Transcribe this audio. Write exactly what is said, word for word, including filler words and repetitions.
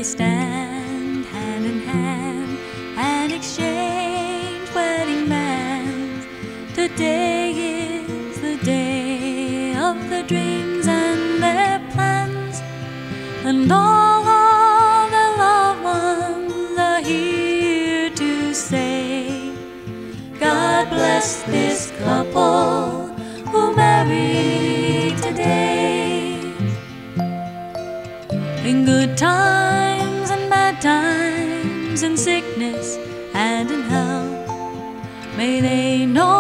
stand hand in hand and exchange wedding bands. Today is the day of their dreams and their plans, and all of their loved ones are here to say, God bless this couple who married today. In good times and bad times, in sickness and in health, may they know